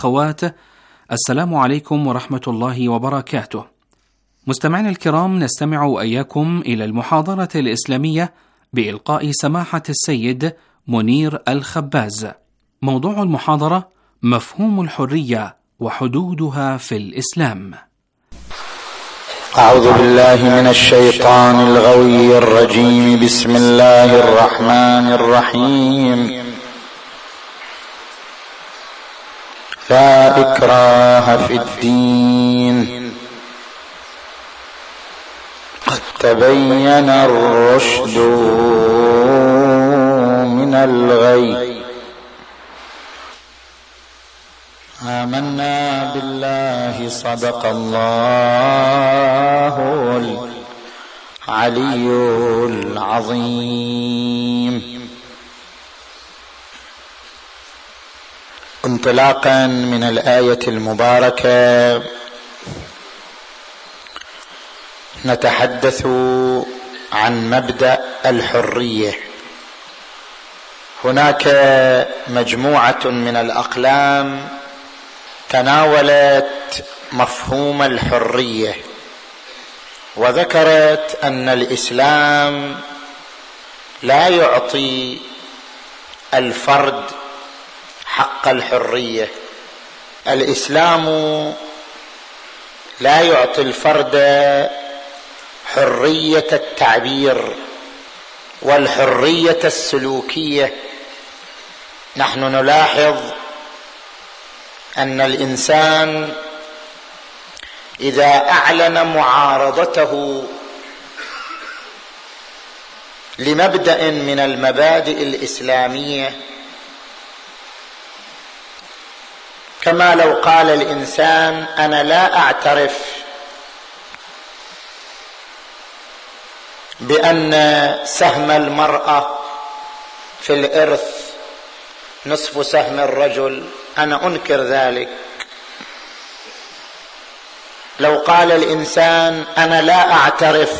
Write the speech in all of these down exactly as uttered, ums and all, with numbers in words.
والأخوات، السلام عليكم ورحمة الله وبركاته. مستمعينا الكرام، نستمع وإياكم إلى المحاضرة الإسلامية بإلقاء سماحة السيد منير الخباز. موضوع المحاضرة: مفهوم الحرية وحدودها في الإسلام. أعوذ بالله من الشيطان الغوي الرجيم. بسم الله الرحمن الرحيم. لا إكراه في الدين، قد تبين الرشد من الغي. آمنا بالله، صدق الله العلي العظيم. انطلاقا من الآية المباركة نتحدث عن مبدأ الحرية. هناك مجموعة من الأقلام تناولت مفهوم الحرية، وذكرت أن الإسلام لا يعطي الفرد حق الحرية. الإسلام لا يعطي الفرد حرية التعبير والحرية السلوكية. نحن نلاحظ أن الإنسان إذا أعلن معارضته لمبدأ من المبادئ الإسلامية، كما لو قال الإنسان: أنا لا أعترف بأن سهم المرأة في الإرث نصف سهم الرجل، أنا أنكر ذلك. لو قال الإنسان: أنا لا أعترف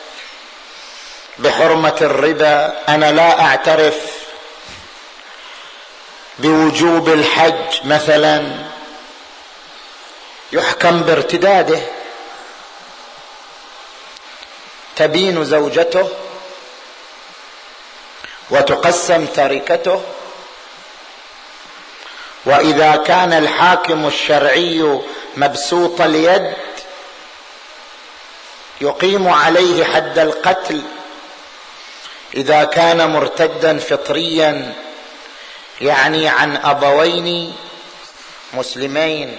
بحرمة الربا، أنا لا أعترف بوجوب الحج مثلا، يحكم بارتداده. تبين زوجته وتقسم تركته، وإذا كان الحاكم الشرعي مبسوط اليد يقيم عليه حد القتل إذا كان مرتدا فطريا، يعني عن أبوين مسلمين.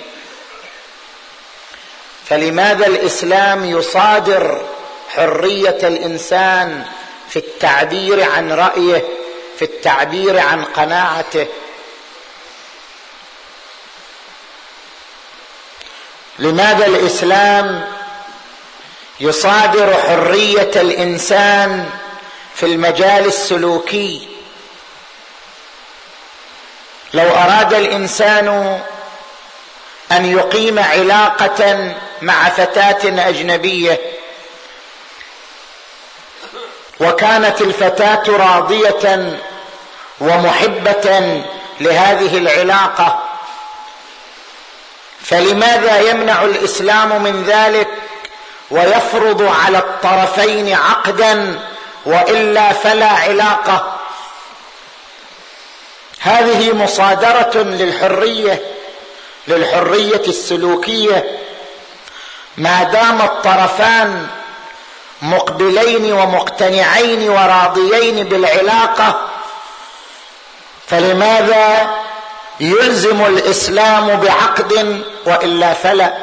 فلماذا الإسلام يصادر حرية الإنسان في التعبير عن رأيه، في التعبير عن قناعته؟ لماذا الإسلام يصادر حرية الإنسان في المجال السلوكي؟ لو أراد الإنسان أن يقيم علاقة مع فتاة أجنبية وكانت الفتاة راضية ومحبة لهذه العلاقة، فلماذا يمنع الإسلام من ذلك ويفرض على الطرفين عقدا وإلا فلا علاقة؟ هذه مصادرة للحرية للحرية السلوكية. ما دام الطرفان مقبلين ومقتنعين وراضيين بالعلاقة، فلماذا يلزم الإسلام بعقد وإلا فلا؟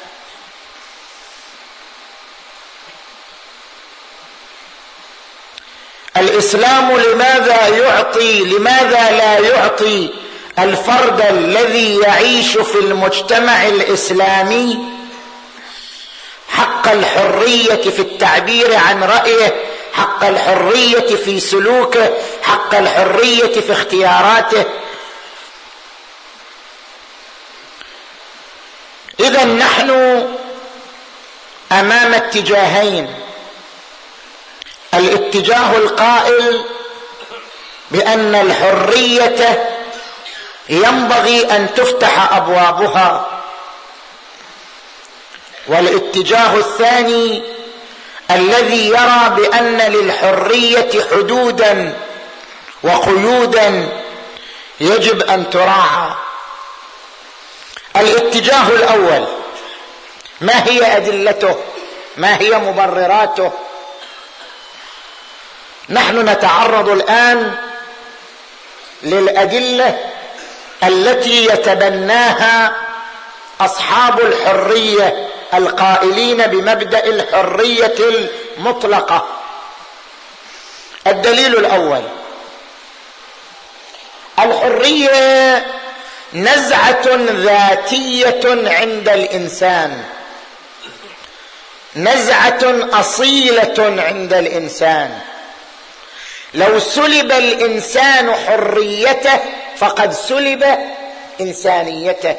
الإسلام لماذا يعطي لماذا لا يعطي الفرد الذي يعيش في المجتمع الإسلامي حق الحرية في التعبير عن رأيه، حق الحرية في سلوكه، حق الحرية في اختياراته؟ إذا نحن أمام اتجاهين: الاتجاه القائل بأن الحرية ينبغي أن تفتح أبوابها. والاتجاه الثاني الذي يرى بأن للحرية حدودا وقيودا يجب أن تراعى. الاتجاه الأول ما هي أدلته؟ ما هي مبرراته؟ نحن نتعرض الآن للأدلة التي يتبناها أصحاب الحرية القائلين بمبدأ الحرية المطلقة. الدليل الأول: الحرية نزعة ذاتية عند الإنسان، نزعة أصيلة عند الإنسان. لو سلب الإنسان حريته فقد سلب إنسانيته.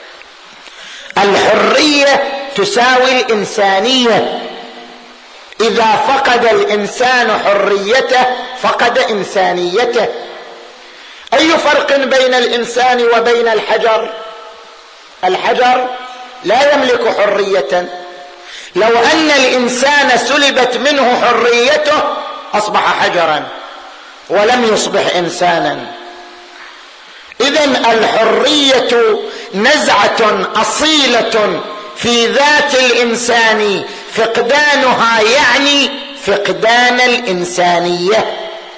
الحرية تساوي الإنسانية. إذا فقد الإنسان حريته فقد إنسانيته. أي فرق بين الإنسان وبين الحجر؟ الحجر لا يملك حرية. لو أن الإنسان سلبت منه حريته أصبح حجرا ولم يصبح إنسانا. إذن الحرية نزعة أصيلة في ذات الإنسان، فقدانها يعني فقدان الإنسانية.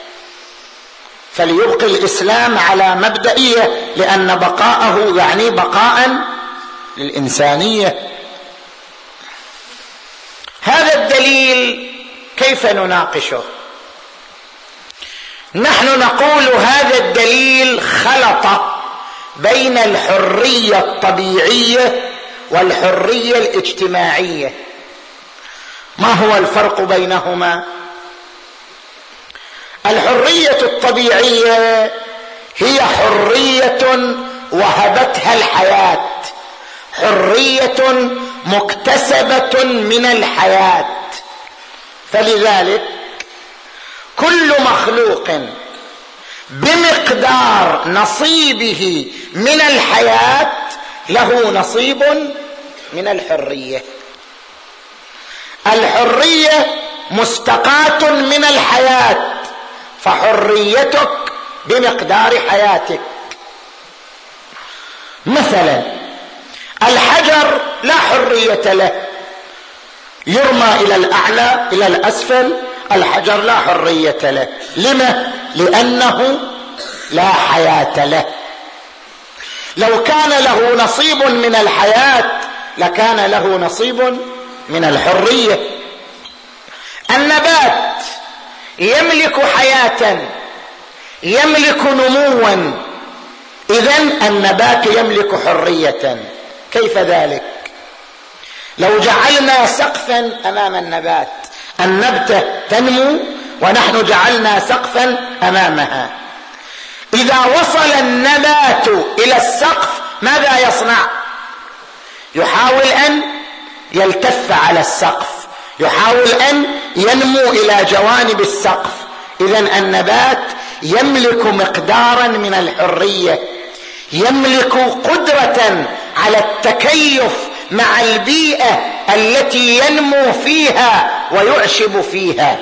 فليبقي الإسلام على مبدئية، لأن بقاءه يعني بقاء للإنسانية. هذا الدليل كيف نناقشه؟ نحن نقول هذا الدليل خلط بين الحرية الطبيعية والحرية الاجتماعية. ما هو الفرق بينهما؟ الحرية الطبيعية هي حرية وهبتها الحياة، حرية مكتسبة من الحياة. فلذلك كل مخلوق بمقدار نصيبه من الحياة له نصيب من الحرية. الحرية مستقاة من الحياة، فحريتك بمقدار حياتك. مثلا الحجر لا حرية له، يرمى إلى الأعلى إلى الأسفل، الحجر لا حرية له. لما؟ لأنه لا حياة له. لو كان له نصيب من الحياة لكان له نصيب من الحرية. النبات يملك حياة، يملك نموا، إذن النبات يملك حرية. كيف ذلك؟ لو جعلنا سقفا أمام النبات، النبتة تنمو ونحن جعلنا سقفا أمامها. إذا وصل النبات إلى السقف ماذا يصنع؟ يحاول أن يلتف على السقف، يحاول أن ينمو إلى جوانب السقف. إذن النبات يملك مقدارا من الحرية، يملك قدرة على التكيف مع البيئة التي ينمو فيها ويعشب فيها.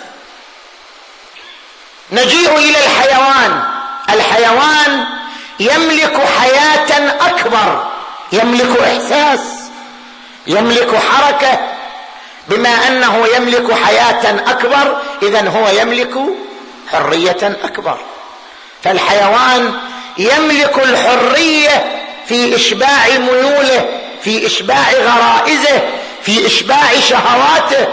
نجيء إلى الحيوان. الحيوان يملك حياة أكبر، يملك إحساس، يملك حركة. بما أنه يملك حياة أكبر إذن هو يملك حرية أكبر. فالحيوان يملك الحرية في إشباع ميوله، في إشباع غرائزه، في إشباع شهواته.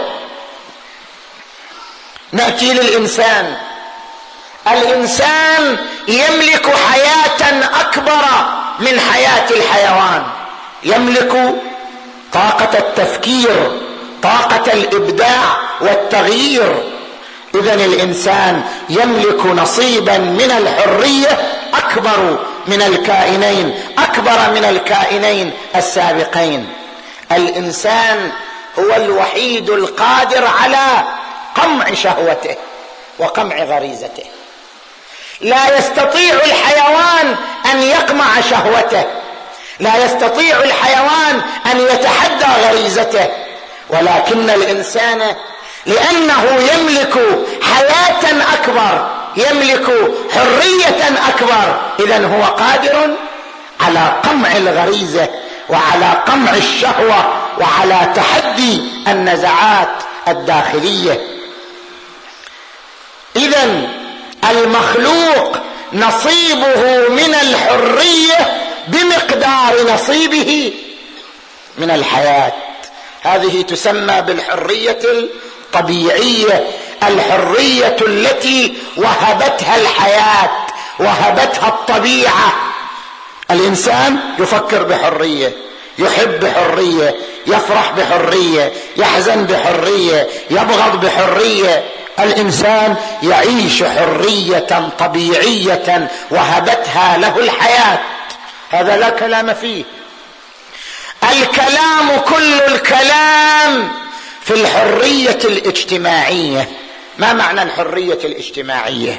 نأتي للإنسان. الإنسان يملك حياة أكبر من حياة الحيوان، يملك طاقة التفكير، طاقة الإبداع والتغيير. إذن الإنسان يملك نصيبا من الحرية أكبر من الكائنين، أكبر من الكائنين السابقين. الإنسان هو الوحيد القادر على قمع شهوته وقمع غريزته. لا يستطيع الحيوان أن يقمع شهوته، لا يستطيع الحيوان أن يتحدى غريزته، ولكن الإنسان لأنه يملك حياة أكبر، يملك حرية أكبر، إذن هو قادر على قمع الغريزة وعلى قمع الشهوة وعلى تحدي النزعات الداخلية. إذن المخلوق نصيبه من الحرية بمقدار نصيبه من الحياة. هذه تسمى بالحرية الطبيعية، الحرية التي وهبتها الحياة، وهبتها الطبيعة. الإنسان يفكر بحرية، يحب بحرية، يفرح بحرية، يحزن بحرية، يبغض بحرية. الإنسان يعيش حرية طبيعية وهبتها له الحياة، هذا لا كلام فيه. الكلام كل الكلام في الحرية الاجتماعية. ما معنى الحرية الاجتماعية؟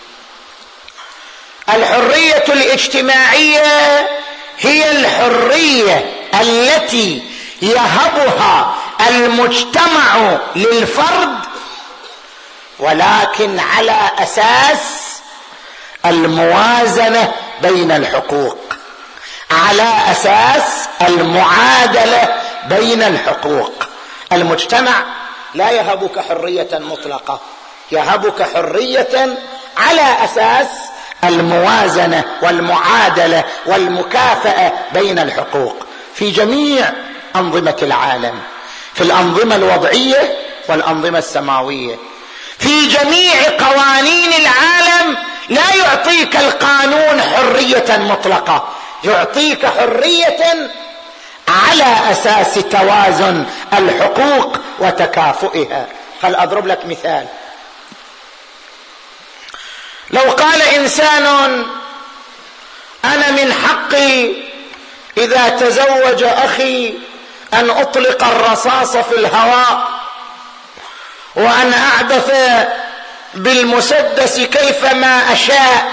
الحرية الاجتماعية هي الحرية التي يهبها المجتمع للفرد، ولكن على أساس الموازنة بين الحقوق، على أساس المعادلة بين الحقوق. المجتمع لا يهبك حرية مطلقة، يهبك حرية على أساس الموازنة والمعادلة والمكافأة بين الحقوق في جميع أنظمة العالم، في الأنظمة الوضعية والأنظمة السماوية. في جميع قوانين العالم لا يعطيك القانون حرية مطلقة، يعطيك حرية على أساس توازن الحقوق وتكافؤها. خل أضرب لك مثال. لو قال إنسان أنا من حقي إذا تزوج أخي أن أطلق الرصاص في الهواء وأن أعبث بالمسدس كيفما أشاء،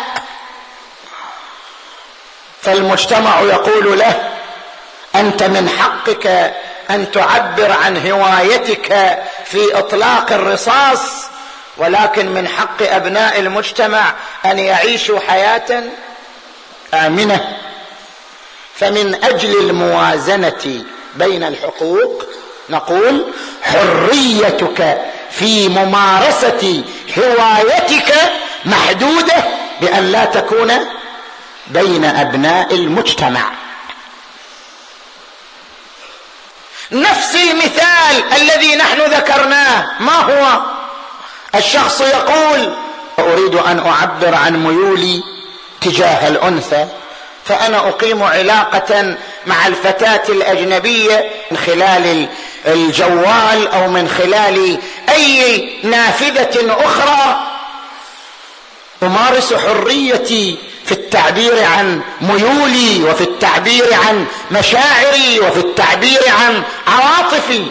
فالمجتمع يقول له أنت من حقك أن تعبر عن هوايتك في إطلاق الرصاص، ولكن من حق أبناء المجتمع أن يعيشوا حياة آمنة. فمن أجل الموازنة بين الحقوق نقول حريتك في ممارسة هوايتك محدودة بأن لا تكون بين أبناء المجتمع. نفس المثال الذي نحن ذكرناه ما هو؟ الشخص يقول أريد أن أعبر عن ميولي تجاه الأنثى، فأنا أقيم علاقة مع الفتاة الأجنبية من خلال الجوال أو من خلال أي نافذة أخرى، أمارس حريتي في التعبير عن ميولي وفي التعبير عن مشاعري وفي التعبير عن عواطفي.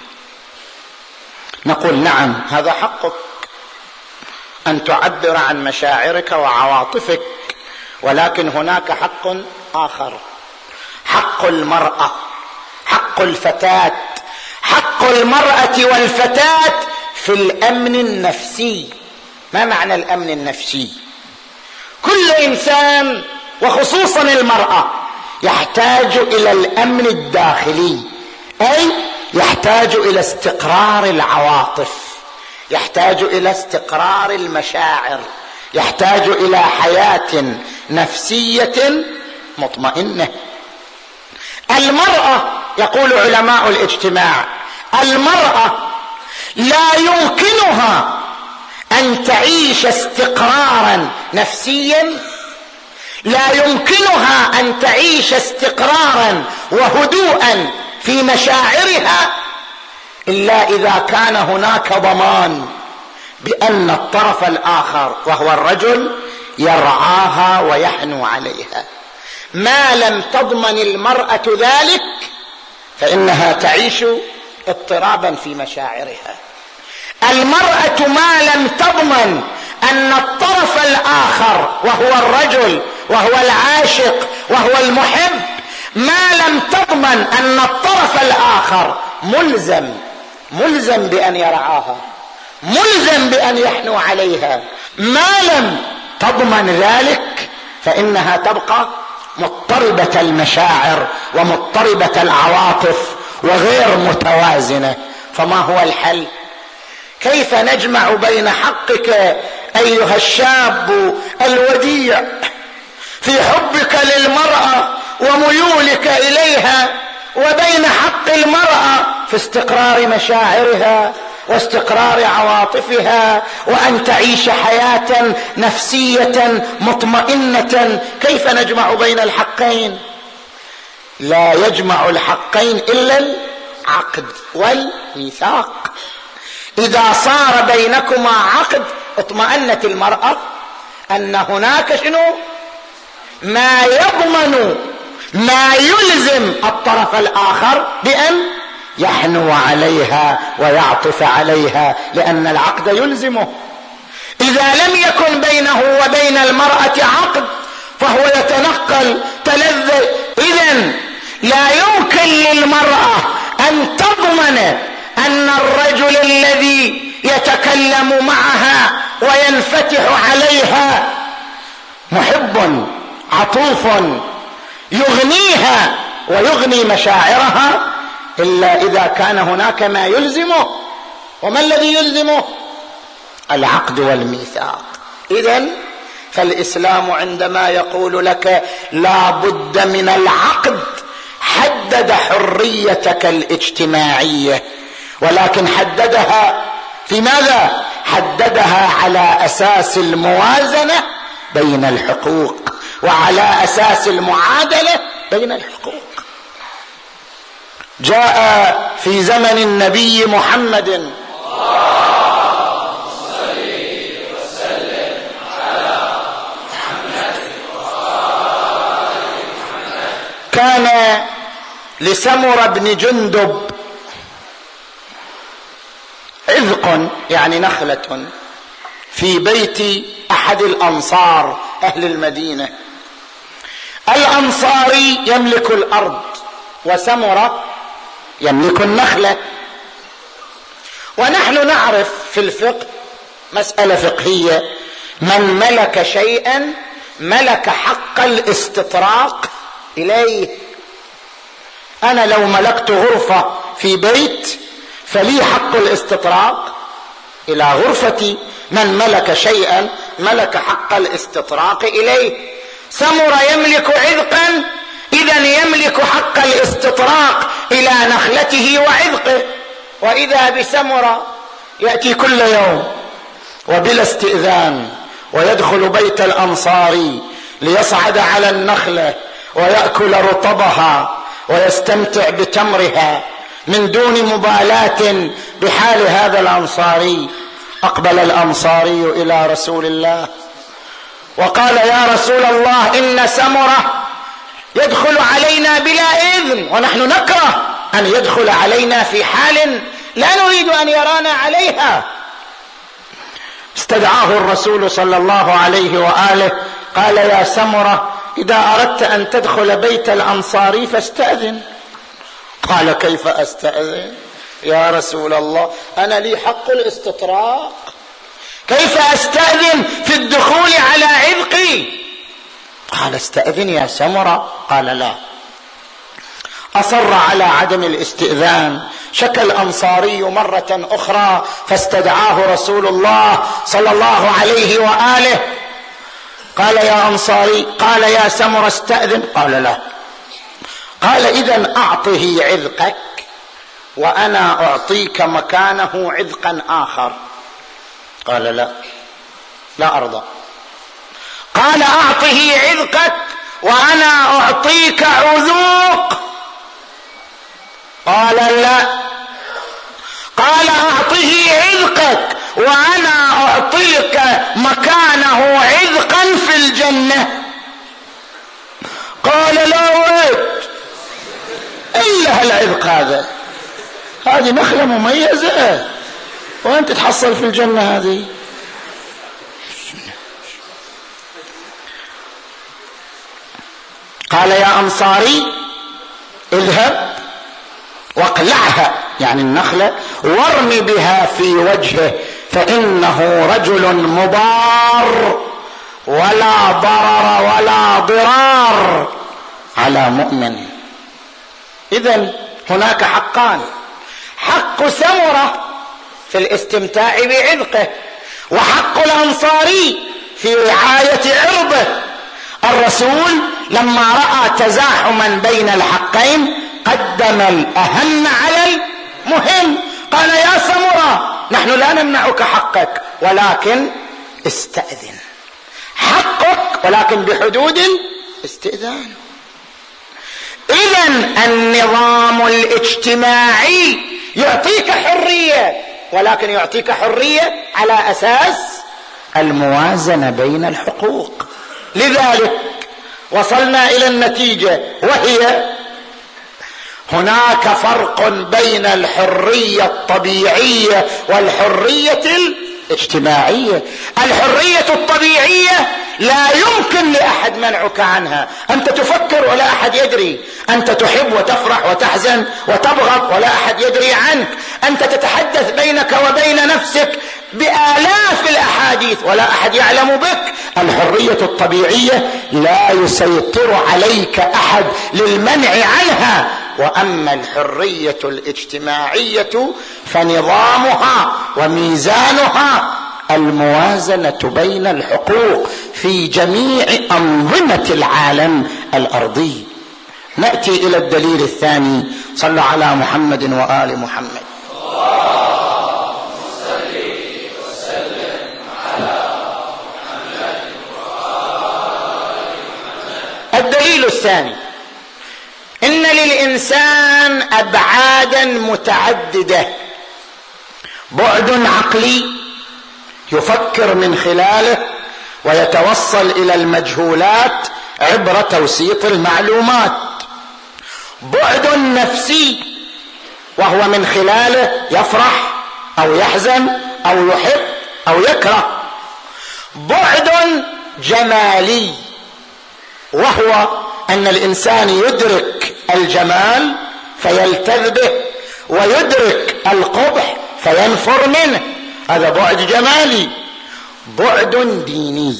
نقول نعم هذا حقك أن تعبر عن مشاعرك وعواطفك، ولكن هناك حق آخر، حق المرأة، حق الفتاة، حق المرأة والفتاة في الأمن النفسي. ما معنى الأمن النفسي؟ كل إنسان وخصوصا المرأة يحتاج إلى الأمن الداخلي، أي يحتاج إلى استقرار العواطف، يحتاج إلى استقرار المشاعر، يحتاج إلى حياة نفسية مطمئنة. المرأة يقول علماء الاجتماع المرأة لا يمكنها أن تعيش استقرارا نفسيا، لا يمكنها أن تعيش استقرارا وهدوءا في مشاعرها إلا إذا كان هناك ضمان بأن الطرف الآخر وهو الرجل يرعاها ويحنو عليها. ما لم تضمن المرأة ذلك فإنها تعيش اضطرابا في مشاعرها. المرأة ما لم تضمن أن الطرف الآخر وهو الرجل وهو العاشق وهو المحب ما لم تضمن أن الطرف الآخر ملزم ملزم بأن يرعاها، ملزم بأن يحنو عليها، ما لم تضمن ذلك فإنها تبقى مضطربة المشاعر ومضطربة العواطف وغير متوازنة. فما هو الحل؟ كيف نجمع بين حقك أيها الشاب الوديع في حبك للمرأة وميولك إليها وبين حق المرأة في استقرار مشاعرها واستقرار عواطفها وأن تعيش حياة نفسية مطمئنة؟ كيف نجمع بين الحقين؟ لا يجمع الحقين إلا العقد والميثاق. إذا صار بينكما عقد اطمأنت المرأة أن هناك شنو ما يضمن ما يلزم الطرف الآخر بأن يحنو عليها ويعطف عليها، لأن العقد يلزمه. إذا لم يكن بينه وبين المرأة عقد فهو يتنقل تلذذ. إذن لا يمكن للمرأة أن تضمن أن الرجل الذي يتكلم معها وينفتح عليها محب عطوف يغنيها ويغني مشاعرها إلا إذا كان هناك ما يلزمه. وما الذي يلزمه؟ العقد والميثاق. إذن فالإسلام عندما يقول لك لا بد من العقد حدد حريتك الاجتماعية، ولكن حددها في ماذا؟ حددها على أساس الموازنة بين الحقوق وعلى أساس المعادلة بين الحقوق. جاء في زمن النبي محمد كان لسمر بن جندب عذق يعني نخلة في بيت أحد الأنصار أهل المدينة. الأنصاري يملك الأرض وسمر يملك النخلة. ونحن نعرف في الفقه مسألة فقهية: من ملك شيئا ملك حق الاستطراق إليه. أنا لو ملكت غرفة في بيت فلي حق الاستطراق إلى غرفتي. من ملك شيئا ملك حق الاستطراق إليه. سمر يملك عذقا، إذن يملك حق الاستطراق إلى نخلته وعذقه. وإذا بسمر يأتي كل يوم وبلا استئذان ويدخل بيت الأنصاري ليصعد على النخلة ويأكل رطبها ويستمتع بتمرها من دون مبالاة بحال هذا الأنصاري. أقبل الأنصاري إلى رسول الله وقال: يا رسول الله، إن سمرة يدخل علينا بلا إذن، ونحن نكره أن يدخل علينا في حال لا نريد أن يرانا عليها. استدعاه الرسول صلى الله عليه وآله قال: يا سمرة، إذا أردت أن تدخل بيت الأنصاري فاستأذن. قال: كيف أستأذن يا رسول الله؟ أنا لي حق الاستطراق، كيف أستأذن في الدخول على عذقي؟ قال: استأذن يا سمرة. قال: لا. أصر على عدم الاستئذان. شكى الأنصاري مرة أخرى فاستدعاه رسول الله صلى الله عليه وآله. قال: يا أنصاري، قال: يا سمرة استأذن. قال: لا. قال: إذن أعطه عذقك وأنا أعطيك مكانه عذقا آخر. قال: لا، لا أرضى. قال: أعطه عذقك وأنا أعطيك عذوق. قال: لا. قال: أعطه عذقك وأنا أعطيك مكانه عذقا في الجنة. قال: لا أريد إلا هالعذق هذا، هذه نخلة مميزة وأنت تحصل في الجنة هذه. قال يا أنصاري اذهب واقلعها يعني النخلة وارم بها في وجهه فإنه رجل مضار ولا ضرر ولا ضرار على مؤمن. إذن هناك حقان: حق سمرة في الاستمتاع بعذقه، وحق الأنصاري في رعاية عرضه. الرسول لما رأى تزاحما بين الحقين قدم الأهم على المهم، قال يا سمرة نحن لا نمنعك حقك ولكن استأذن، حقك ولكن بحدود الاستئذان. إذن النظام الاجتماعي يعطيك حرية، ولكن يعطيك حرية على أساس الموازنة بين الحقوق. لذلك وصلنا إلى النتيجة، وهي هناك فرق بين الحرية الطبيعية والحرية الاجتماعية. الحرية الطبيعية لا يمكن لأحد منعك عنها، أنت تفكر ولا أحد يدري، أنت تحب وتفرح وتحزن وتبغض ولا أحد يدري عنك، أنت تتحدث بينك وبين نفسك بآلاف الأحاديث ولا أحد يعلم بك. الحرية الطبيعية لا يسيطر عليك أحد للمنع عنها. وأما الحرية الاجتماعية فنظامها وميزانها الموازنة بين الحقوق في جميع أنظمة العالم الأرضي. نأتي إلى الدليل الثاني. صلى على محمد وآل محمد. الدليل الثاني: إن للإنسان أبعادا متعددة، بعد عقلي يفكر من خلاله ويتوصل إلى المجهولات عبر توسيط المعلومات، بعد نفسي وهو من خلاله يفرح أو يحزن أو يحب أو يكره، بعد جمالي وهو أن الإنسان يدرك الجمال فيلتذ به ويدرك القبح فينفر منه، هذا بعد جمالي. بعد ديني،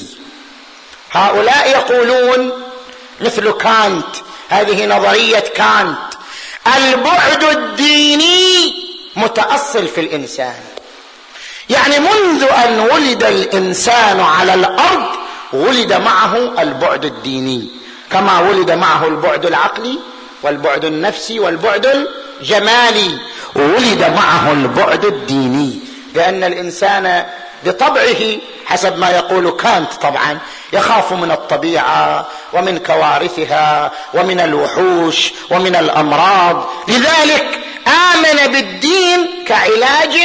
هؤلاء يقولون مثل كانت، هذه نظرية كانت، البعد الديني متأصل في الإنسان، يعني منذ أن ولد الإنسان على الأرض ولد معه البعد الديني، كما ولد معه البعد العقلي والبعد النفسي والبعد الجمالي، ولد معه البعد الديني، لأن الإنسان بطبعه حسب ما يقول كانت طبعا يخاف من الطبيعة ومن كوارثها ومن الوحوش ومن الأمراض، لذلك آمن بالدين كعلاج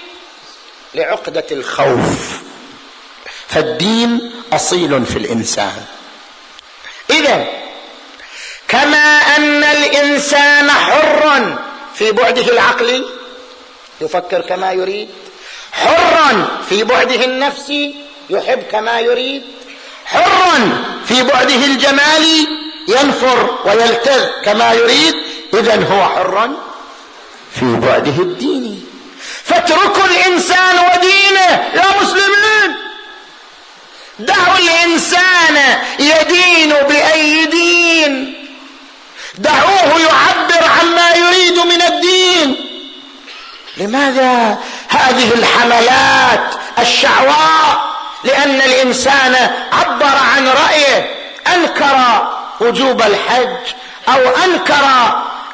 لعقدة الخوف، فالدين أصيل في الإنسان. إذن كما أن الإنسان حر في بعده العقلي يفكر كما يريد، حر في بعده النفسي يحب كما يريد، حر في بعده الجمالي ينفر ويلتذ كما يريد، إذن هو حر في بعده الديني. فاتركوا الإنسان ودينه يا مسلمين، دعوا الإنسان يدين بأي دين، دعوه يعبر عما يريد من الدين. لماذا هذه الحملات الشعواء؟ لأن الإنسان عبر عن رأيه، أنكر وجوب الحج أو أنكر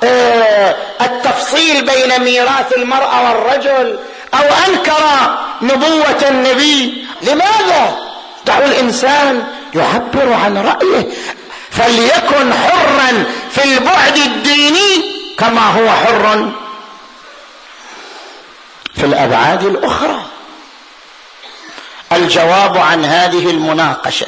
التفصيل بين ميراث المرأة والرجل أو أنكر نبوة النبي. لماذا؟ دعوا الإنسان يعبر عن رأيه، فليكن حرا في البعد الديني كما هو حر في الأبعاد الأخرى. الجواب عن هذه المناقشة: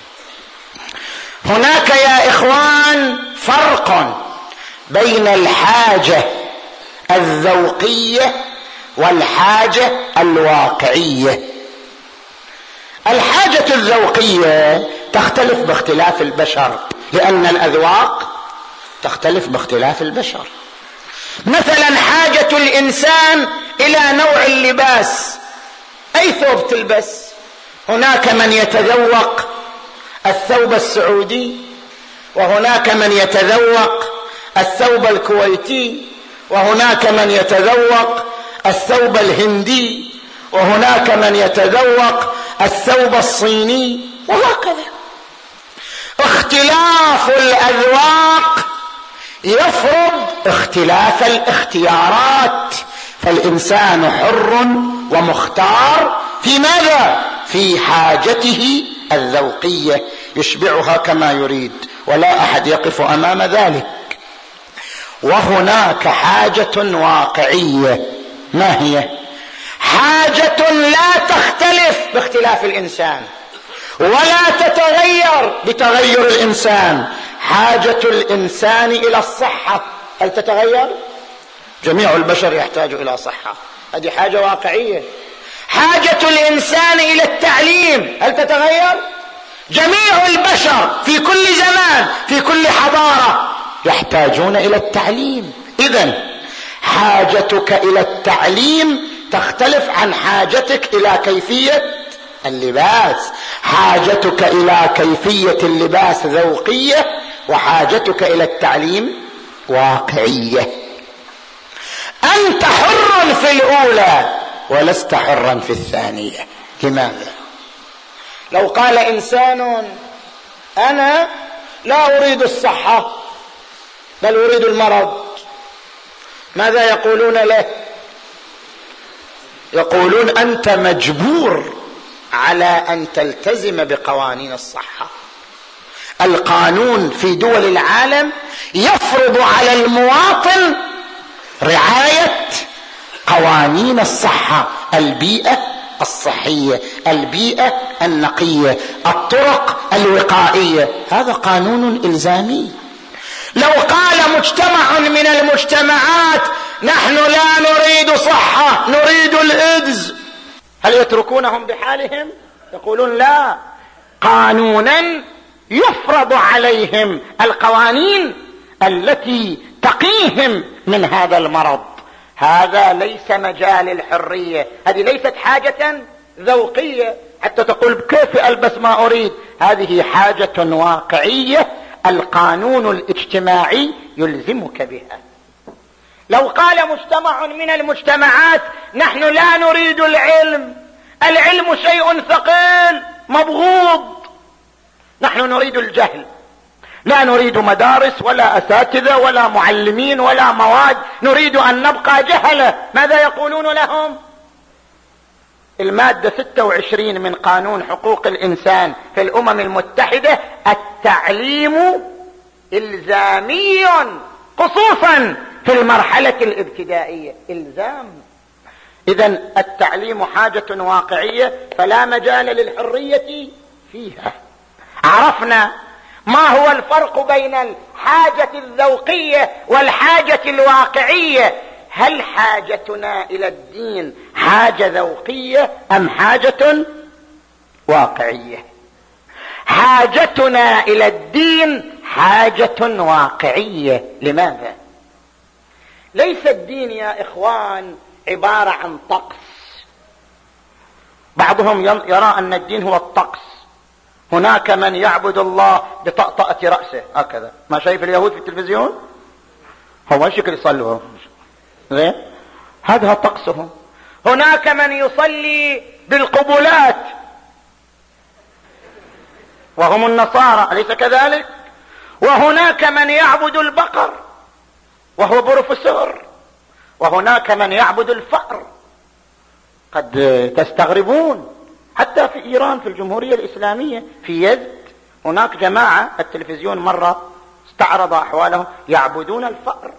هناك يا إخوان فرق بين الحاجة الذوقية والحاجة الواقعية. الحاجة الذوقية تختلف باختلاف البشر، لأن الأذواق تختلف باختلاف البشر. مثلا حاجة الإنسان إلى نوع اللباس، أي ثوب تلبس؟ هناك من يتذوق الثوب السعودي، وهناك من يتذوق الثوب الكويتي، وهناك من يتذوق الثوب الهندي، وهناك من يتذوق الثوب الصيني، وهكذا. اختلاف الأذواق يفرض اختلاف الاختيارات، فالإنسان حر ومختار في ماذا؟ في حاجته الذوقية، يشبعها كما يريد ولا أحد يقف أمام ذلك. وهناك حاجة واقعية، ما هي؟ حاجة لا تختلف باختلاف الإنسان ولا تتغير بتغير الإنسان. حاجة الإنسان إلى الصحة، هل تتغير؟ جميع البشر يحتاج إلى صحة، هذه حاجة واقعية. حاجة الإنسان إلى التعليم، هل تتغير؟ جميع البشر في كل زمان في كل حضارة يحتاجون إلى التعليم. إذن حاجتك إلى التعليم تختلف عن حاجتك إلى كيفية اللباس. حاجتك إلى كيفية اللباس ذوقية، وحاجتك إلى التعليم واقعية. أنت حر في الأولى ولست حرا في الثانية. لماذا؟ لو قال إنسان أنا لا أريد الصحة بل أريد المرض، ماذا يقولون له؟ يقولون أنت مجبور على أن تلتزم بقوانين الصحة. القانون في دول العالم يفرض على المواطن رعاية قوانين الصحة، البيئة الصحية، البيئة النقية، الطرق الوقائية، هذا قانون إلزامي. لو قال مجتمع من المجتمعات نحن لا نريد صحة نريد الإيدز، هل يتركونهم بحالهم؟ يقولون لا، قانونا يفرض عليهم القوانين التي تقيهم من هذا المرض. هذا ليس مجال الحرية، هذه ليست حاجة ذوقية حتى تقول كيف ألبس ما أريد، هذه حاجة واقعية القانون الاجتماعي يلزمك بها. لو قال مجتمع من المجتمعات نحن لا نريد العلم، العلم شيء ثقيل مبغوض، نحن نريد الجهل، لا نريد مدارس ولا أساتذة ولا معلمين ولا مواد، نريد أن نبقى جهلة، ماذا يقولون لهم؟ المادة ستة وعشرين من قانون حقوق الإنسان في الأمم المتحدة: التعليم إلزامي خصوصا في المرحلة الابتدائية، إلزام. إذن التعليم حاجة واقعية فلا مجال للحرية فيها. عرفنا ما هو الفرق بين الحاجة الذوقية والحاجة الواقعية. هل حاجتنا إلى الدين حاجة ذوقية أم حاجة واقعية؟ حاجتنا إلى الدين حاجة واقعية. لماذا؟ ليس الدين يا إخوان عبارة عن طقس. بعضهم يرى أن الدين هو الطقس. هناك من يعبد الله بطأطأة رأسه هكذا، ما شايف اليهود في التلفزيون؟ هو شكل يصلوا غير هذا طقسهم. هناك من يصلي بالقبلات وهم النصارى، أليس كذلك؟ وهناك من يعبد البقر وهو بروفيسور، وهناك من يعبد الفأر. قد تستغربون حتى في إيران في الجمهورية الإسلامية في يزد هناك جماعة التلفزيون مرة استعرض أحوالهم يعبدون الفأر.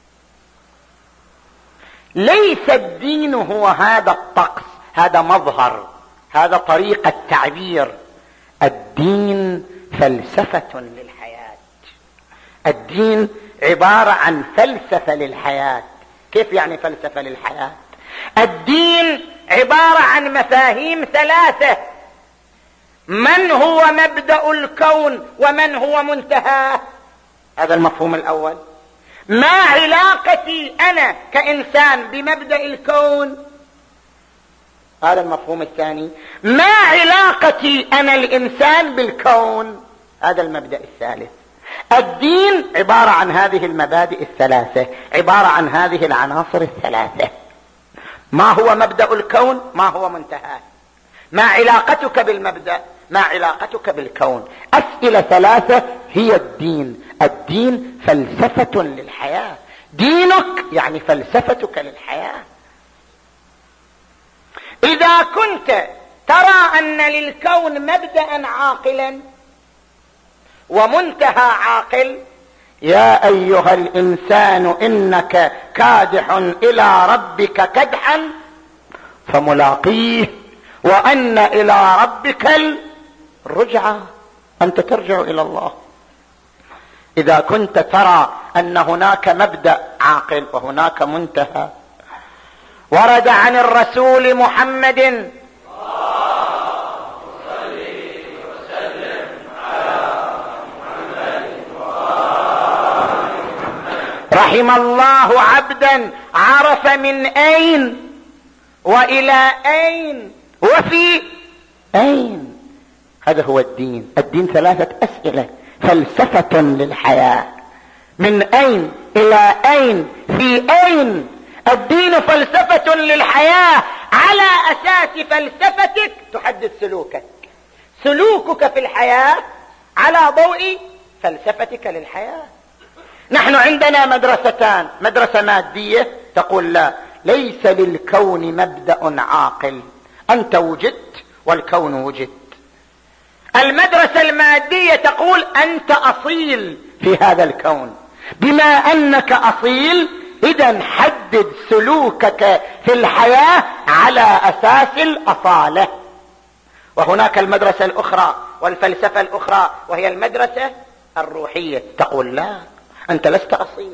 ليس الدين هو هذا الطقس، هذا مظهر، هذا طريقة تعبير. الدين فلسفة للحياة، الدين عبارة عن فلسفة للحياة. كيف يعني فلسفة للحياة؟ الدين عبارة عن مفاهيم ثلاثة: من هو مبدأ الكون ومن هو منتهاه. هذا المفهوم الأول. ما علاقتي أنا كإنسان بمبدأ الكون؟ هذا المفهوم الثاني. ما علاقتي أنا الإنسان بالكون؟ هذا المبدأ الثالث. الدين عبارة عن هذه المبادئ الثلاثة، عبارة عن هذه العناصر الثلاثة. ما هو مبدأ الكون؟ ما هو منتهاه؟ ما علاقتك بالمبدأ؟ ما علاقتك بالكون؟ أسئلة ثلاثة هي الدين. الدين فلسفة للحياة. دينك يعني فلسفتك للحياة. إذا كنت ترى أن للكون مبدأ عاقلا ومنتهى عاقل، يا أيها الإنسان إنك كادح إلى ربك كدحا فملاقيه وأن إلى ربك الرجعة. أنت ترجع إلى الله. إذا كنت ترى أن هناك مبدأ عاقل وهناك منتهى. ورد عن الرسول محمد رحم الله عبدا عرف من أين وإلى أين وفي أين. هذا هو الدين. الدين ثلاثة أسئلة، فلسفة للحياة. من أين إلى أين في أين. الدين فلسفة للحياة. على أساس فلسفتك تحدد سلوكك. سلوكك في الحياة على ضوء فلسفتك للحياة. نحن عندنا مدرستان، مدرسة مادية تقول لا، ليس للكون مبدأ عاقل، أنت وجدت والكون وجد. المدرسة المادية تقول أنت أصيل في هذا الكون. بما أنك أصيل إذن حدد سلوكك في الحياة على أساس الأصالة. وهناك المدرسة الأخرى والفلسفة الأخرى وهي المدرسة الروحية تقول لا، أنت لست أصيل.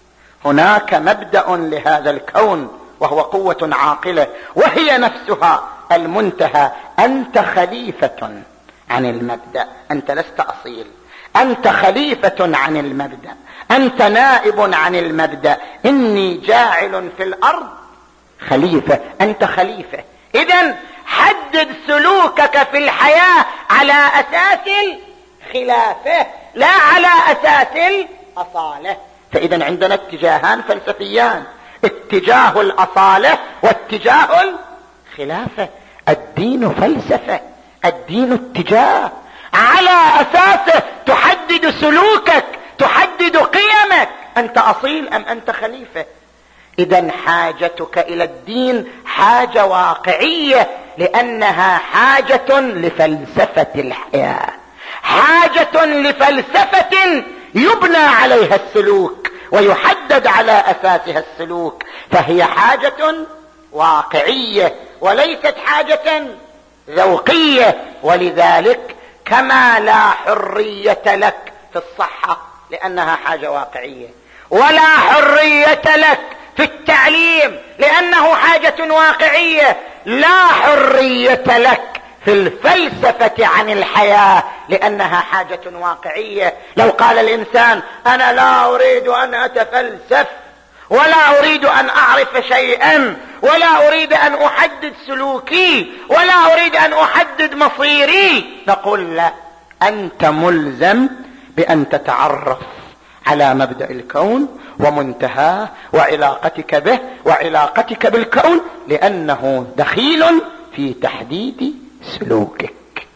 هناك مبدأ لهذا الكون وهو قوة عاقلة وهي نفسها المنتهى. أنت خليفة عن المبدأ، أنت لست أصيل. أنت خليفة عن المبدأ، أنت نائب عن المبدأ. إني جاعل في الأرض خليفة، أنت خليفة. إذن حدد سلوكك في الحياة على أساس الخلافة لا على أساس الأصالة. فإذا عندنا اتجاهان فلسفيان، اتجاه الأصالة واتجاه الخلافة. الدين فلسفة، الدين اتجاه على أساسه تحدد سلوكك، تحدد قيمك. أنت أصيل أم أنت خليفة. إذن حاجتك إلى الدين حاجة واقعية، لأنها حاجة لفلسفة الحياة، حاجة لفلسفة يبنى عليها السلوك ويحدد على أساسها السلوك. فهي حاجة واقعية وليست حاجة ذوقية. ولذلك كما لا حرية لك في الصحة لأنها حاجة واقعية، ولا حرية لك في التعليم لأنه حاجة واقعية، لا حرية لك في الفلسفة عن الحياة لأنها حاجة واقعية. لو قال الإنسان أنا لا أريد أن أتفلسف ولا أريد أن أعرف شيئا ولا أريد أن أحدد سلوكي ولا أريد أن أحدد مصيري، نقول لا، أنت ملزم بأن تتعرف على مبدأ الكون ومنتهاه وعلاقتك به وعلاقتك بالكون، لأنه دخيل في تحديد سلوكك.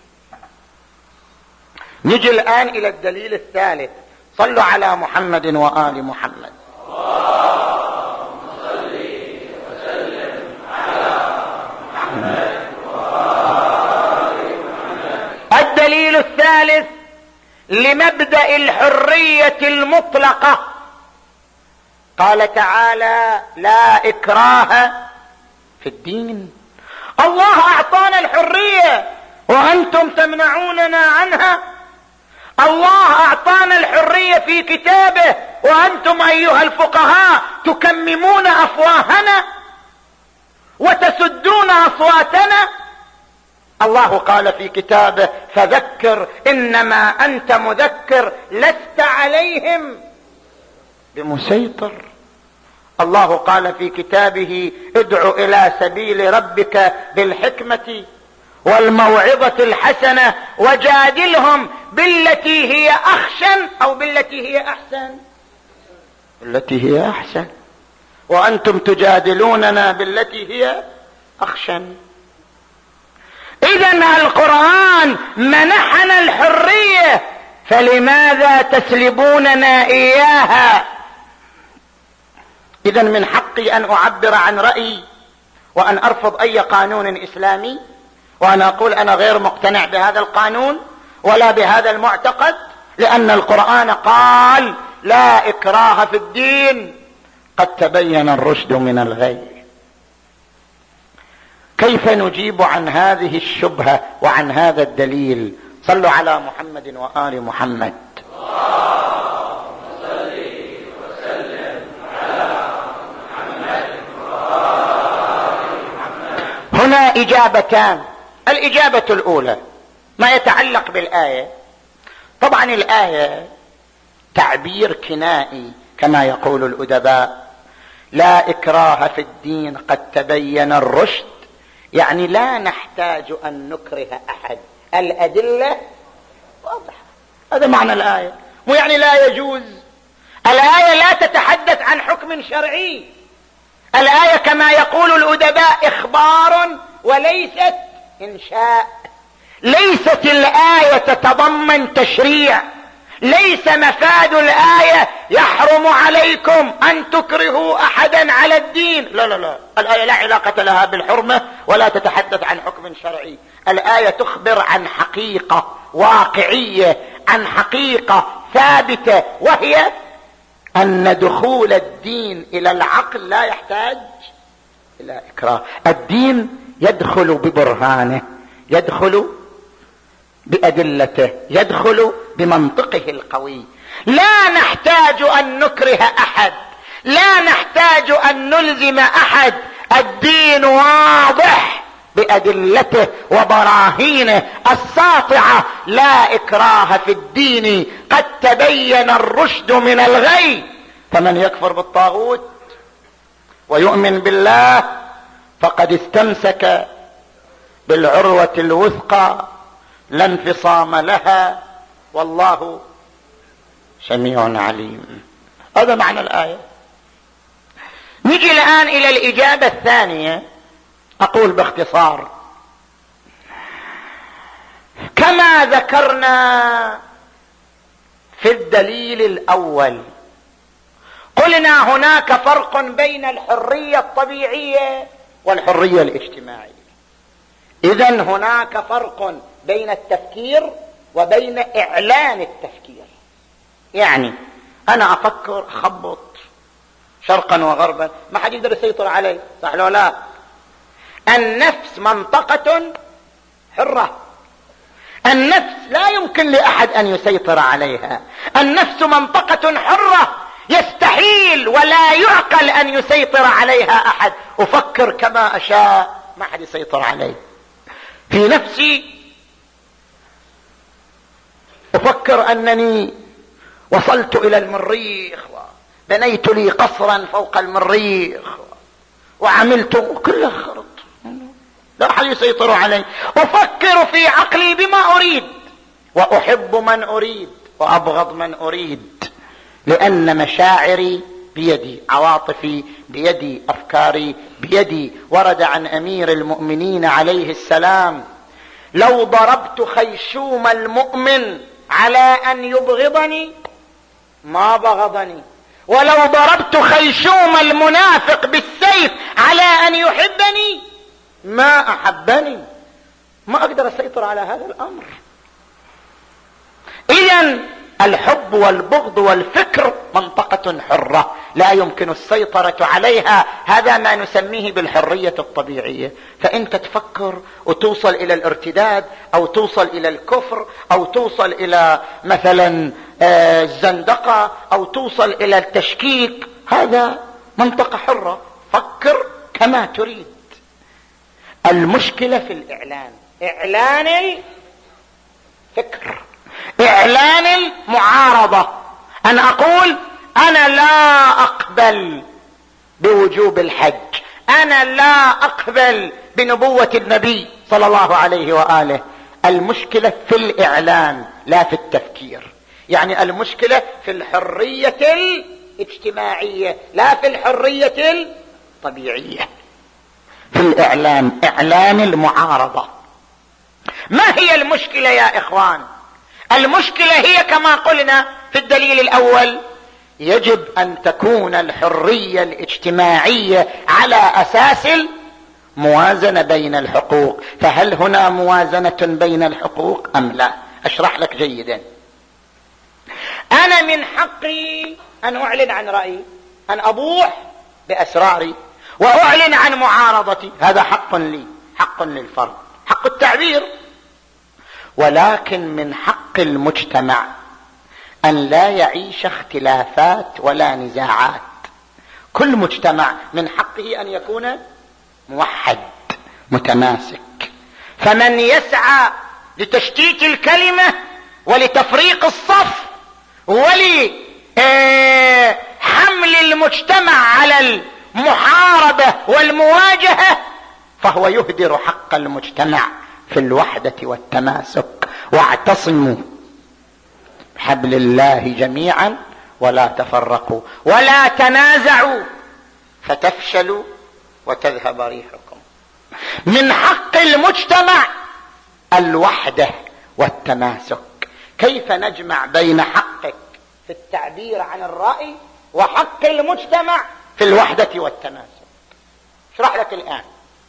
نجي الآن إلى الدليل الثالث. صلوا على محمد وآل محمد. اللهم صل وسلم على محمد وآل محمد. الدليل الثالث لمبدأ الحرية المطلقة. قال تعالى لا إكراه في الدين. الله أعطانا الحرية وأنتم تمنعوننا عنها. الله أعطانا الحرية في كتابه وأنتم أيها الفقهاء تكممون أفواهنا وتسدون أصواتنا. الله قال في كتابه: فذكر إنما أنت مذكر لست عليهم بمسيطر. الله قال في كتابه: ادع إلى سبيل ربك بالحكمة والموعظة الحسنة وجادلهم بالتي هي أخشن أو بالتي هي أحسن. بالتي هي أحسن، وأنتم تجادلوننا بالتي هي أخشن. إذن القرآن منحنا الحرية، فلماذا تسلبوننا إياها؟ إذن من حقي أن أعبر عن رأيي وأن أرفض أي قانون إسلامي، وأن أقول أنا غير مقتنع بهذا القانون ولا بهذا المعتقد، لأن القرآن قال: لا إكراه في الدين قد تبين الرشد من الغي. كيف نجيب عن هذه الشبهة وعن هذا الدليل؟ صلوا على محمد وآل محمد. اللهم صل وسلم على محمد وآل محمد. هنا إجابتان. الإجابة الأولى ما يتعلق بالآية. طبعا الآية تعبير كنائي كما يقول الأدباء. لا إكراه في الدين قد تبين الرشد، يعني لا نحتاج أن نكره أحد، الأدلة واضحة. هذا معنى الآية، مو يعني لا يجوز. الآية لا تتحدث عن حكم شرعي. الآية كما يقول الأدباء إخبار وليست إنشاء. ليست الآية تتضمن تشريع. ليس مفاد الآية يحرم عليكم أن تكرهوا أحدا على الدين. لا لا لا، الآية لا علاقة لها بالحرمة ولا تتحدث عن حكم شرعي. الآية تخبر عن حقيقة واقعية، عن حقيقة ثابتة، وهي أن دخول الدين إلى العقل لا يحتاج إلى إكراه. الدين يدخل ببرهانه، يدخل بأدلته، يدخل بمنطقه القوي. لا نحتاج أن نكره أحد، لا نحتاج أن نلزم أحد. الدين واضح بأدلته وبراهينه الساطعة. لا إكراه في الدين قد تبين الرشد من الغي. فمن يكفر بالطاغوت ويؤمن بالله فقد استمسك بالعروة الوثقى لا انفصام لها، والله سميع عليم. هذا معنى الآية. نجي الآن إلى الإجابة الثانية. أقول باختصار: كما ذكرنا في الدليل الأول، قلنا هناك فرق بين الحرية الطبيعية والحرية الاجتماعية. إذن هناك فرق بين التفكير وبين إعلان التفكير. يعني أنا أفكر أخبط شرقا وغربا، ما حد يقدر يسيطر علي، صح لو لا؟ النفس منطقة حرة. النفس لا يمكن لأحد أن يسيطر عليها. النفس منطقة حرة، يستحيل ولا يعقل أن يسيطر عليها أحد. أفكر كما أشاء، ما حد يسيطر علي. في نفسي أفكر أنني وصلت إلى المريخ وبنيت لي قصرا فوق المريخ وعملت كل خرط، لا أحد يسيطر علي. أفكر في عقلي بما أريد، وأحب من أريد وأبغض من أريد، لأن مشاعري بيدي، عواطفي بيدي، أفكاري بيدي. ورد عن أمير المؤمنين عليه السلام: لو ضربت خيشوم المؤمن على أن يبغضني ما بغضني، ولو ضربت خيشوم المنافق بالسيف على أن يحبني ما أحبني. ما أقدر أسيطر على هذا الأمر. إذن الحب والبغض والفكر منطقة حرة لا يمكن السيطرة عليها. هذا ما نسميه بالحرية الطبيعية. فأنت تفكر وتوصل إلى الارتداد أو توصل إلى الكفر أو توصل إلى مثلا الزندقة أو توصل إلى التشكيك، هذا منطقة حرة. فكر كما تريد. المشكلة في الإعلان. إعلان الفكر، إعلان المعارضة، أن أقول أنا لا أقبل بوجوب الحج، أنا لا أقبل بنبوة النبي صلى الله عليه وآله. المشكلة في الإعلان لا في التفكير، يعني المشكلة في الحرية الاجتماعية لا في الحرية الطبيعية. في الإعلان، إعلان المعارضة. ما هي المشكلة يا إخوان؟ المشكلة هي كما قلنا في الدليل الأول، يجب أن تكون الحرية الاجتماعية على أساس الموازنة بين الحقوق. فهل هنا موازنة بين الحقوق أم لا؟ أشرح لك جيدا. أنا من حقي أن أعلن عن رأيي، أن أبوح بأسراري وأعلن عن معارضتي، هذا حق لي، حق للفرد، حق التعبير. ولكن من حق المجتمع أن لا يعيش اختلافات ولا نزاعات. كل مجتمع من حقه أن يكون موحد متماسك. فمن يسعى لتشتيت الكلمة ولتفريق الصف ولحمل المجتمع على المحاربة والمواجهة فهو يهدر حق المجتمع في الوحدة والتماسك. واعتصموا بحبل الله جميعا ولا تفرقوا ولا تنازعوا فتفشلوا وتذهب ريحكم. من حق المجتمع الوحدة والتماسك. كيف نجمع بين حقك في التعبير عن الرأي وحق المجتمع في الوحدة والتماسك؟ اشرح لك الآن.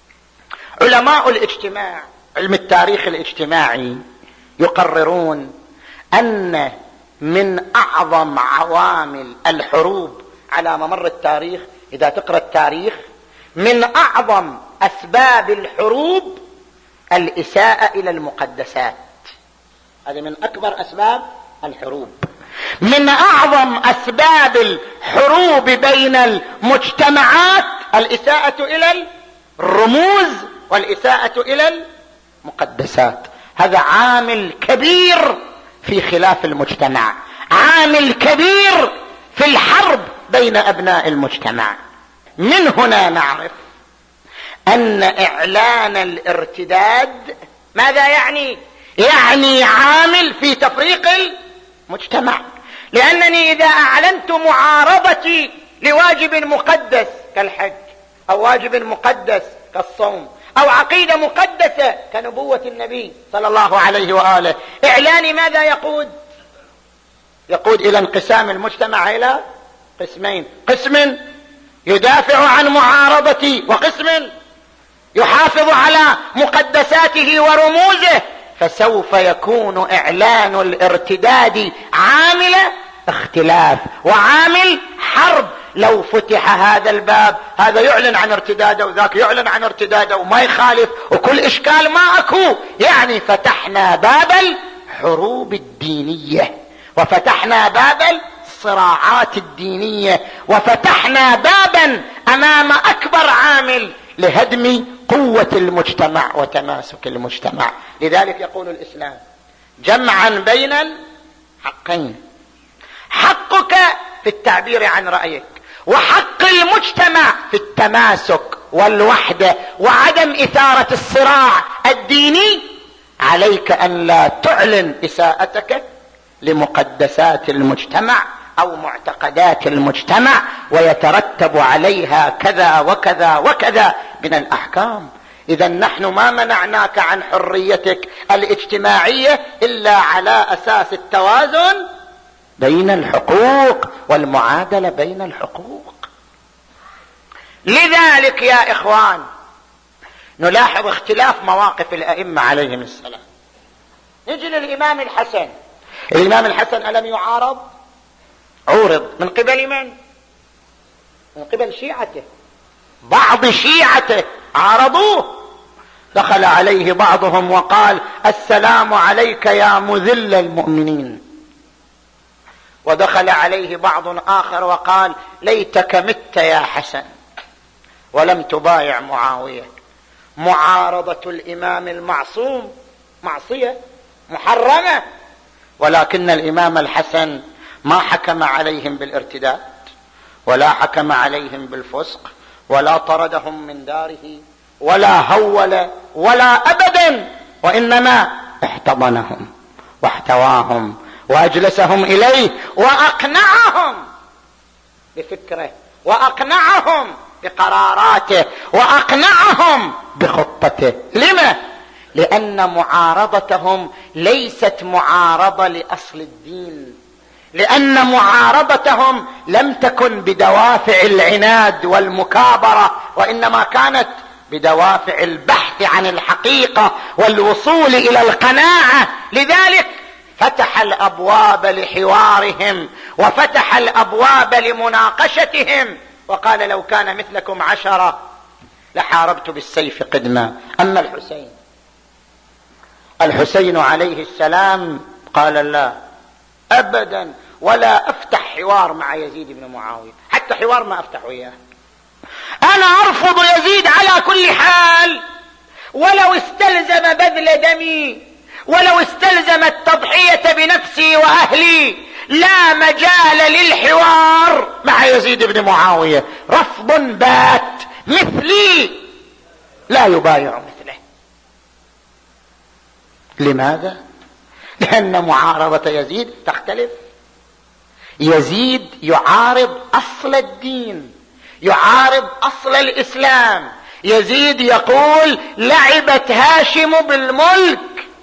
علماء الاجتماع، علم التاريخ الاجتماعي، يقررون أن من أعظم عوامل الحروب على ممر التاريخ، إذا تقرأ التاريخ، من أعظم أسباب الحروب الإساءة إلى المقدسات. هذه من أكبر أسباب الحروب. من أعظم أسباب الحروب بين المجتمعات الإساءة إلى الرموز والإساءة إلى المقدسات. هذا عامل كبير في خلاف المجتمع، عامل كبير في الحرب بين أبناء المجتمع. من هنا نعرف أن إعلان الارتداد ماذا يعني؟ يعني عامل في تفريق المجتمع. لأنني إذا أعلنت معارضتي لواجب مقدس كالحج أو واجب مقدس كالصوم أو عقيدة مقدسة كنبوة النبي صلى الله عليه وآله، إعلاني ماذا يقود؟ يقود إلى انقسام المجتمع إلى قسمين: قسم يدافع عن معارضتي وقسم يحافظ على مقدساته ورموزه. فسوف يكون إعلان الارتداد عامل اختلاف وعامل حرب. لو فتح هذا الباب، هذا يعلن عن ارتداده وذاك يعلن عن ارتداده وما يخالف وكل إشكال ما أكو، يعني فتحنا باب الحروب الدينية وفتحنا باب الصراعات الدينية وفتحنا بابا أمام أكبر عامل لهدم قوة المجتمع وتماسك المجتمع. لذلك يقول الإسلام جمعا بين الحقين: حقك في التعبير عن رأيك وحق المجتمع في التماسك والوحدة وعدم إثارة الصراع الديني. عليك أن لا تعلن إساءتك لمقدسات المجتمع أو معتقدات المجتمع ويترتب عليها كذا وكذا وكذا من الأحكام. إذا نحن ما منعناك عن حريتك الاجتماعية إلا على أساس التوازن بين الحقوق والمعادلة بين الحقوق. لذلك يا إخوان نلاحظ اختلاف مواقف الأئمة عليهم السلام. نجي للإمام الحسن. الإمام الحسن ألم يعارض؟ عورض. من قبل من؟ من قبل شيعته. بعض شيعته عارضوه. دخل عليه بعضهم وقال: السلام عليك يا مذل المؤمنين. ودخل عليه بعض آخر وقال: ليتك مت يا حسن ولم تبايع معاوية. معارضة الإمام المعصوم معصية محرمة، ولكن الإمام الحسن ما حكم عليهم بالارتداد ولا حكم عليهم بالفسق ولا طردهم من داره ولا هول ولا أبدا، وإنما احتضنهم واحتواهم وأجلسهم إليه وأقنعهم بفكره وأقنعهم بقراراته وأقنعهم بخطته. لما؟ لأن معارضتهم ليست معارضة لأصل الدين، لأن معارضتهم لم تكن بدوافع العناد والمكابرة، وإنما كانت بدوافع البحث عن الحقيقة والوصول إلى القناعة. لذلك فتح الأبواب لحوارهم وفتح الأبواب لمناقشتهم، وقال لو كان مثلكم عشرة لحاربت بالسيف قدما. أما الحسين الحسين عليه السلام قال لا أبدا، ولا أفتح حوار مع يزيد بن معاوية، حتى حوار ما أفتح وياه، أنا أرفض يزيد على كل حال، ولو استلزم بذل دمي ولو استلزم التضحية بنفسي وأهلي لا مجال للحوار مع يزيد بن معاوية. رفض بات، مثلي لا يبايع مثله. لماذا؟ لأن معارضة يزيد تختلف. يزيد يعارض أصل الدين، يعارض أصل الإسلام. يزيد يقول لعبت هاشم بالملك،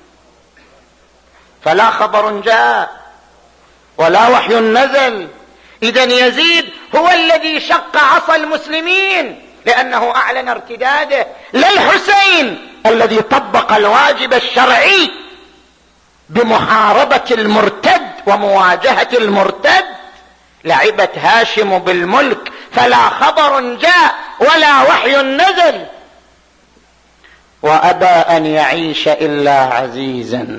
فلا خبر جاء ولا وحي نزل. إذن يزيد هو الذي شق عصا المسلمين لأنه أعلن ارتداده، لا الحسين الذي طبق الواجب الشرعي بمحاربة المرتد ومواجهة المرتد. لعبت هاشم بالملك فلا خبر جاء ولا وحي نزل، وأبى أن يعيش إلا عزيزا،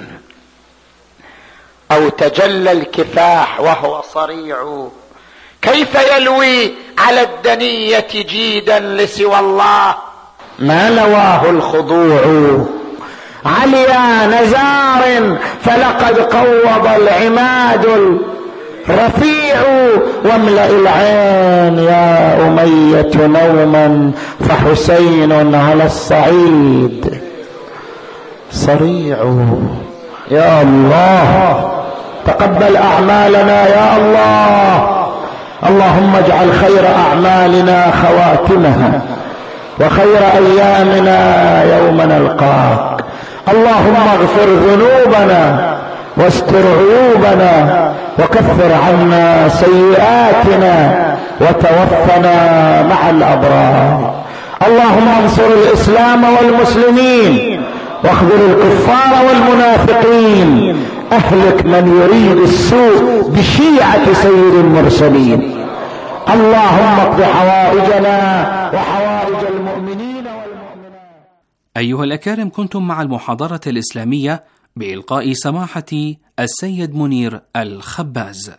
أو تجلى الكفاح وهو صريع. كيف يلوي على الدنية جيدا لسوى الله؟ ما لواه الخضوع عليا نزار، فلقد قوض العماد الرفيع. واملأ العين يا أمية نوما، فحسين على الصعيد صريع. يا الله تقبل أعمالنا يا الله. اللهم اجعل خير أعمالنا خواتمها وخير أيامنا يوم نلقاك. اللهم اغفر ذنوبنا واستر عيوبنا وكفر عنا سيئاتنا وتوفنا مع الأبرار. اللهم انصر الإسلام والمسلمين واخذل الكفار والمنافقين، اهلك من يريد السوء بشيعة سيد المرسلين. اللهم اقض حوائجنا وحوائج المؤمنين والمؤمنات. أيها الأكارم، كنتم مع المحاضرة الإسلامية بإلقاء سماحة السيد منير الخباز.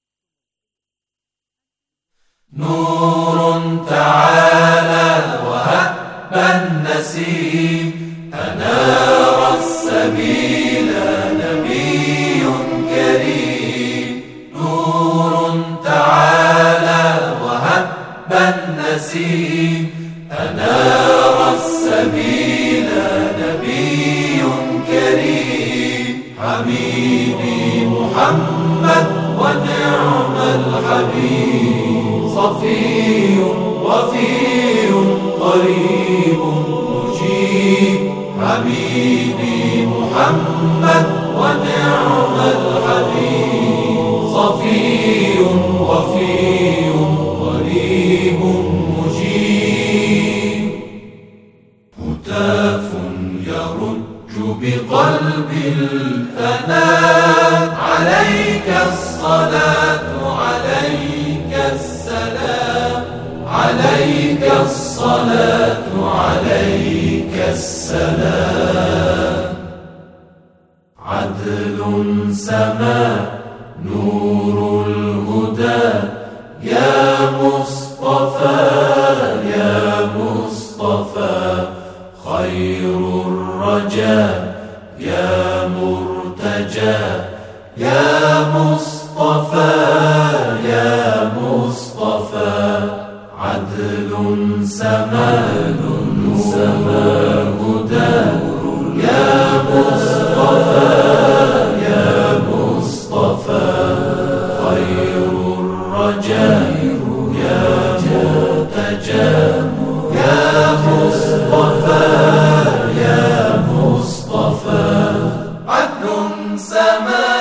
نور تعالى وهب النسيم، أنار السبيل نبي كريم. نور تعالى وهب النسيم، أنار السبيل نبي كريم. حبيبي محمد ونعم الحبيب، صفي وفي قريب مجيب. حبيبي محمد ونعم الحبيب، صفي وفي قريب مجيب. هتاف يرج بقلب الأنام، عليك الصلاة عليك السلام، عليك الصلاة عليك السلام. عدل سما نور الهدى يا مصطفى، يا مصطفى خير الرجاء يا مرتجى يا مصطفى يا مصطفى عدل سماد سما هدى يا مصطفى يا مصطفى خير الرجاء يا مرتجى يا مصطفى يا مصطفى عدل سما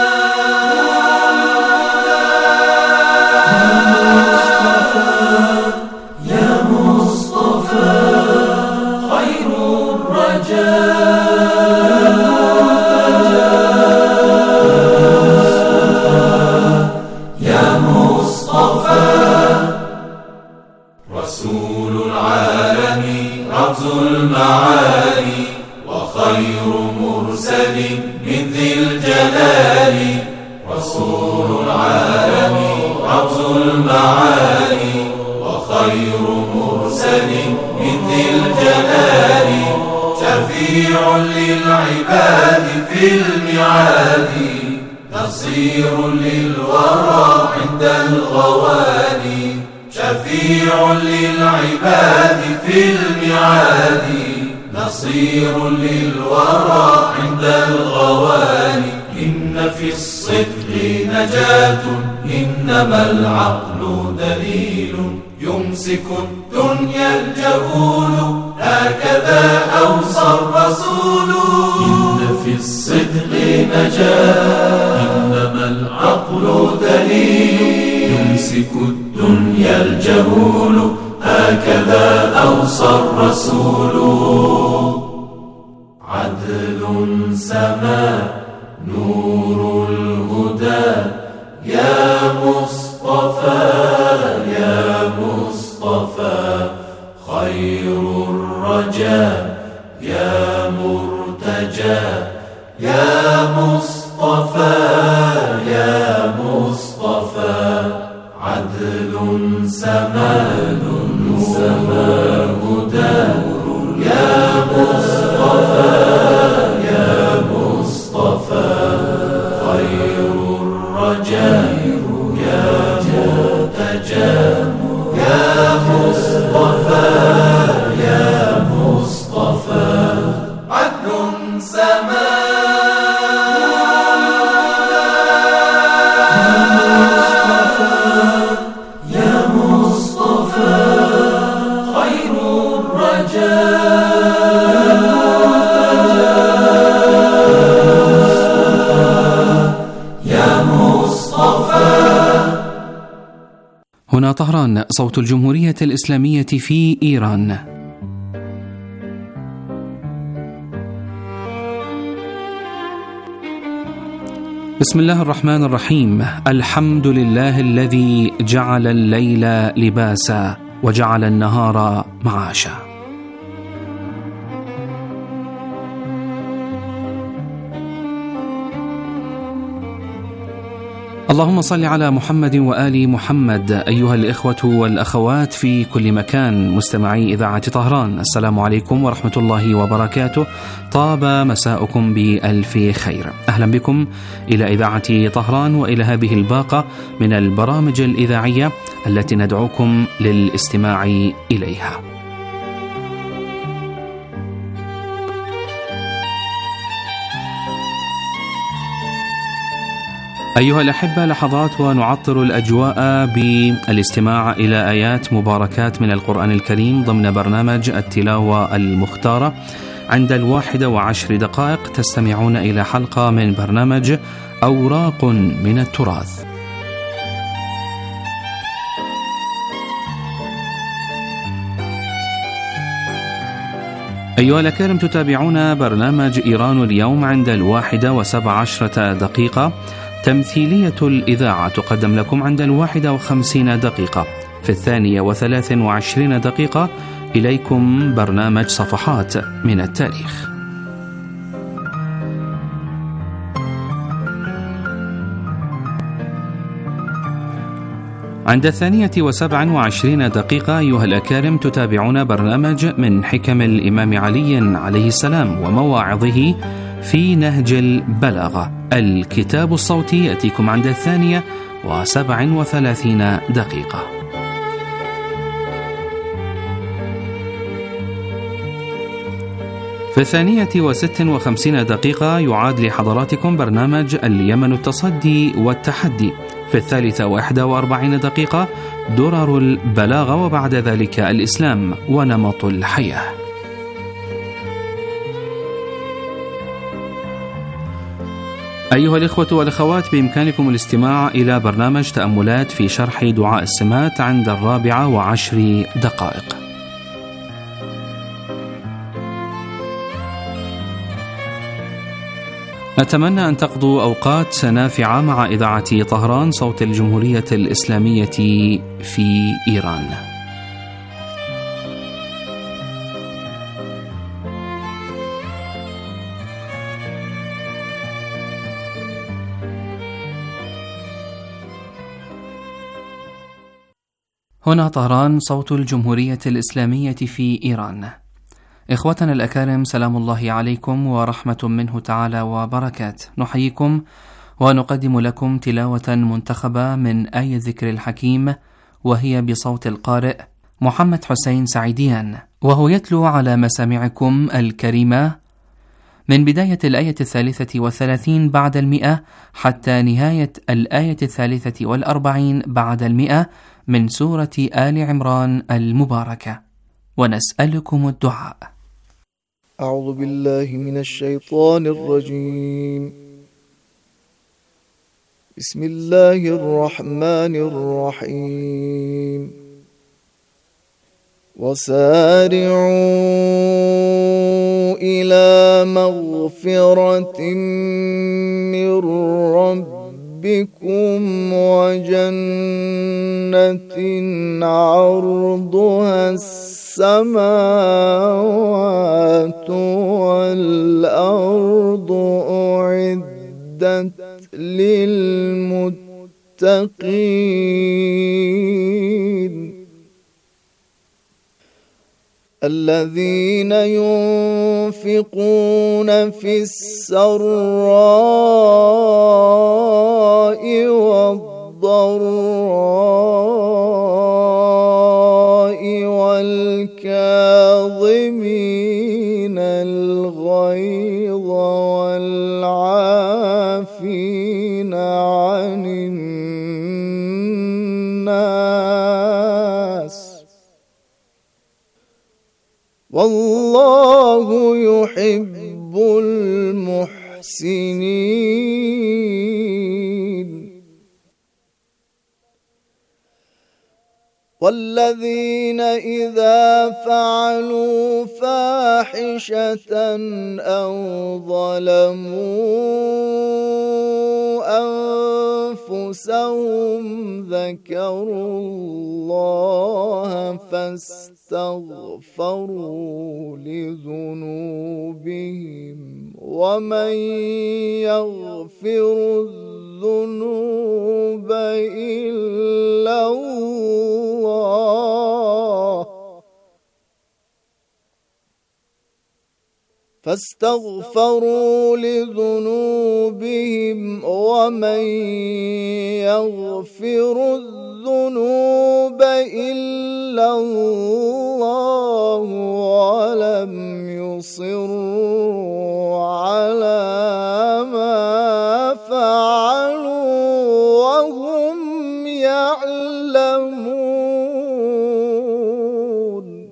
رسول العالمين رمز المعالي وخير مرسل من ذي الجلال رسول العالمين رمز المعالي وخير مرسل من ذي الجلال شفيع للعباد في الميعاد نصير للورى عند الغوالي شفيع للعباد في الميعاد نصير للورى عند الغوالي إن في الصدق نجاة إنما العقل دليل يمسك الدنيا الجهول هكذا أوصى الرسول إن في الصدق نجاة إنما العقل دليل يمسك الدنيا الجهول هكذا أوصى الرسول عدل سما نور الهدى يا مصطفى يا مصطفى خير الرجاء يا مرتجى يا مصطفى يا مصطفى عدل سماد سما هدى يا مصطفى يا مصطفى خير الرجاء يا مرتجى يا مصطفى يا مصطفى عدل سما هنا طهران، صوت الجمهورية الإسلامية في إيران. بسم الله الرحمن الرحيم. الحمد لله الذي جعل الليل لباسا وجعل النهار معاشا. اللهم صل على محمد وآل محمد. أيها الإخوة والأخوات في كل مكان، مستمعي إذاعة طهران، السلام عليكم ورحمة الله وبركاته. طاب مساءكم بألف خير. أهلا بكم إلى إذاعة طهران وإلى هذه الباقة من البرامج الإذاعية التي ندعوكم للاستماع إليها. أيها الأحبة، لحظات ونعطر الأجواء بالاستماع إلى آيات مباركات من القرآن الكريم ضمن برنامج التلاوة المختارة. عند الواحدة وعشر دقائق تستمعون إلى حلقة من برنامج أوراق من التراث. أيها الأكارم، تتابعون برنامج إيران اليوم عند الواحدة وسبع عشرة دقيقة. تمثيلية الإذاعة تقدم لكم عند الواحدة وخمسين دقيقة. في الثانية وثلاث وعشرين دقيقة إليكم برنامج صفحات من التاريخ. عند الثانية وسبع وعشرين دقيقة أيها الأكارم تتابعون برنامج من حكم الإمام علي عليه السلام ومواعظه في نهج البلاغة. الكتاب الصوتي يأتيكم عند الثانية وسبع وثلاثين دقيقة. في الثانية وست وخمسين دقيقة يعاد لحضراتكم برنامج اليمن التصدي والتحدي. في الثالثة وإحدى وأربعين دقيقة درر البلاغة، وبعد ذلك الإسلام ونمط الحياة. أيها الإخوة والأخوات، بإمكانكم الاستماع إلى برنامج تأملات في شرح دعاء السمات عند الرابعة وعشر دقائق. أتمنى أن تقضوا أوقات نافعة مع إذاعة طهران صوت الجمهورية الإسلامية في إيران. هنا طهران صوت الجمهورية الإسلامية في إيران. إخوتنا الأكارم، سلام الله عليكم ورحمة منه تعالى وبركاته. نحييكم ونقدم لكم تلاوة منتخبة من آية الذكر الحكيم، وهي بصوت القارئ محمد حسين سعيديان، وهو يتلو على مسامعكم الكريمة من بداية الآية الثالثة والثلاثين بعد المئة حتى نهاية الآية الثالثة والأربعين بعد المئة من سورة آل عمران المباركة، ونسألكم الدعاء. أعوذ بالله من الشيطان الرجيم. بسم الله الرحمن الرحيم. وسارعوا إلى مغفرة من ربكم وجنة عرضها السماوات والأرض أعدت للمتقين الذين ينفقون في السراء والضراء والكاظمين الغيظ والعافين عن الناس والله يحب المحسنين. والذين إذا فعلوا فاحشة أو ظلموا أنفسهم ذكروا الله فاستغفروا لذنوبهم ومن يغفر الذنوب إلا الله فاستغفروا لذنوبهم ومن يغفر الذنوب إلا الله ولم يصروا على ما فعلوا وهم يعلمون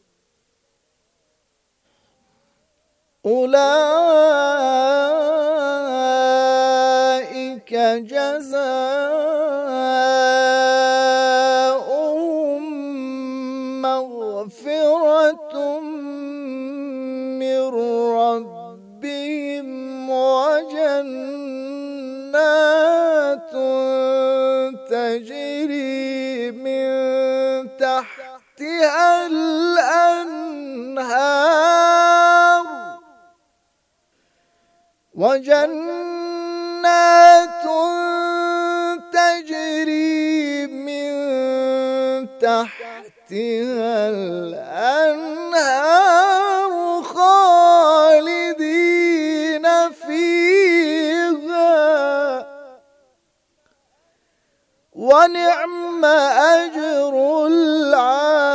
أولئك جزاؤهم مغفرة من ربهم وجنات تجري من تحتها الأنهار وجنات تجري من تحتها الأنهار خالدين فيها ونعم أجر